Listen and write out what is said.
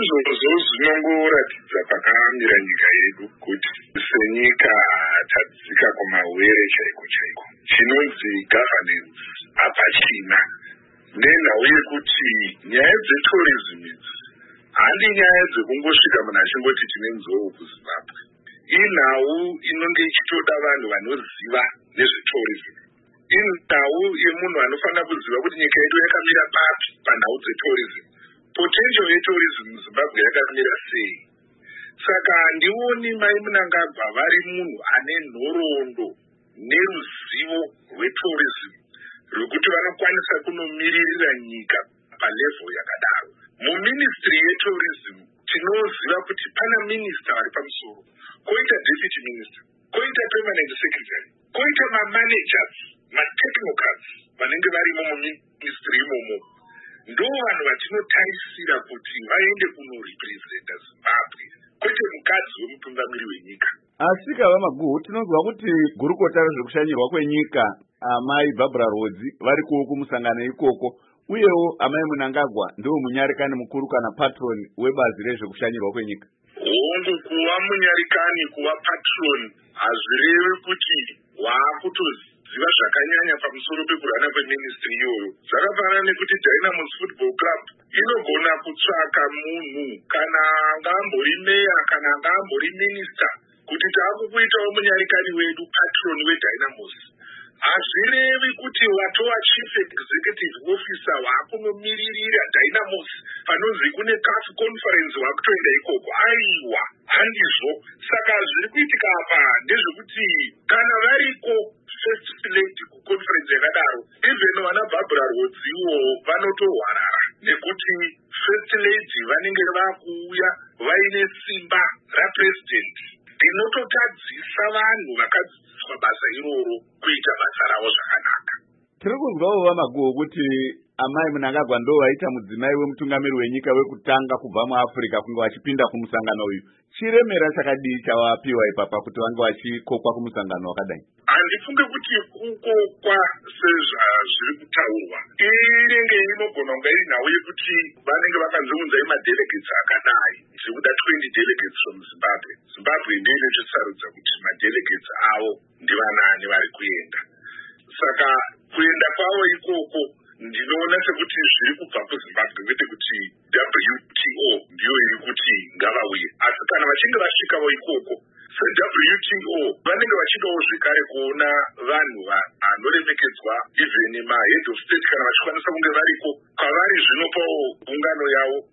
izvozvo zvinongoratidza pakamira nyika yedu kuti senyika tadzika kumawere chaiko chaiko. Chinonzi governance hapachina, nenhau yekuti nyaya dzetourism idzi handi nyaya dzekungosvika munhu achingoti tine nzou kuZimbabwe. Inhau inonge ichitoda vanhu vanoziva nezvetourism. Inhau yemunhu anofanira kuziva kuti nyika yedu yakamira papi panhau dzetourism. Potential yetourism muZimbabwe yakamira sei? Saka handioni Mai Mnangagwa vari munhu ane nhoroondo neruzivo rwetourism rwekuti vanokwanisa kunomiririra nyika palevel yakadaro. Muministry yetourism tinoziva kuti pana minista vari pamusoro, koita deputy minister, koita permanent secretary, koita mamanagers, matechnocrats vanenge varimo muministry imomo. Ndo vanhu vatinotarisira kuti vaende kunorepresenta Zimbabwe, kwete mukadzi wemutungamiri wenyika. Asi Kava Maguhu, tinonzwa kuti gurukota rezvekushanyirwa kwenyika Amai Barbara Rodzi vari kumusangano ikoko, uyewo Amai Mnangagwa ndiwo munyarikani mukuru kana patron webazi rezvekushanyirwa kwenyika. Hongu, kuva munyarikani, kuva patron hazvirevi kuti waakutoziva zvakanyanya pamusoro pekurana kweministry iyoyo. Zvakafanana nekuti Dynamos Football Club inogona kutsvaka munhu kana angambori meya kana angambori minister kuti taakukuitawo munyarikani wedu patron weDynamos. Hazvirevi kuti watova chief executive officer waakunomiririra Dynamos panonzi kune CAF conference waakutoenda ikoko. Aiwa, handizvo. Saka zviri kuitika apa ndezvekuti kana variko first lady kuconference yakadaro, even vana Barbara Rodziwo vanotohwarara nekuti first lady vanenge vakuuya vaine simba rapresident rinototadzisa vanhu vakadzidziswa basa iroro kuita basa ravo zvakanaka. Tiri kunzwawo Vamaguhu kuti Amai Mnangagwa ndo vaita mudzimai wemutungamiri wenyika wekutanga kubva muAfrica kunge vachipinda kumusangano uyu. Chiremera chakadii chavapiwa ipapa kuti vange vachikokwa kumusangano wakadai? Handifunge kuti kukokwa sezvazviri kutaurwa inenge inogona kunge iri nhau yekuti vanenge vakanzounzai madelegates akadai, zvekuda 20 delegates from Zimbabwe. Zimbabwe ndiyo inochosarudza kuti madelegates avo ndivanani vari kuenda. Saka kuenda kwavo ikoko ndinoona sekuti zviri kubva kuZimbabwe, kwete kuti WTO ndiyo iri kuti ngavauye. Asi kana vachinge vasvikawo ikoko seWTO vanenge vachidawo zvekare kuona vanhu vanoremekedzwa, even mahead of state kana vachikwanisa kunge variko kwavari zvino pawo gungano yavo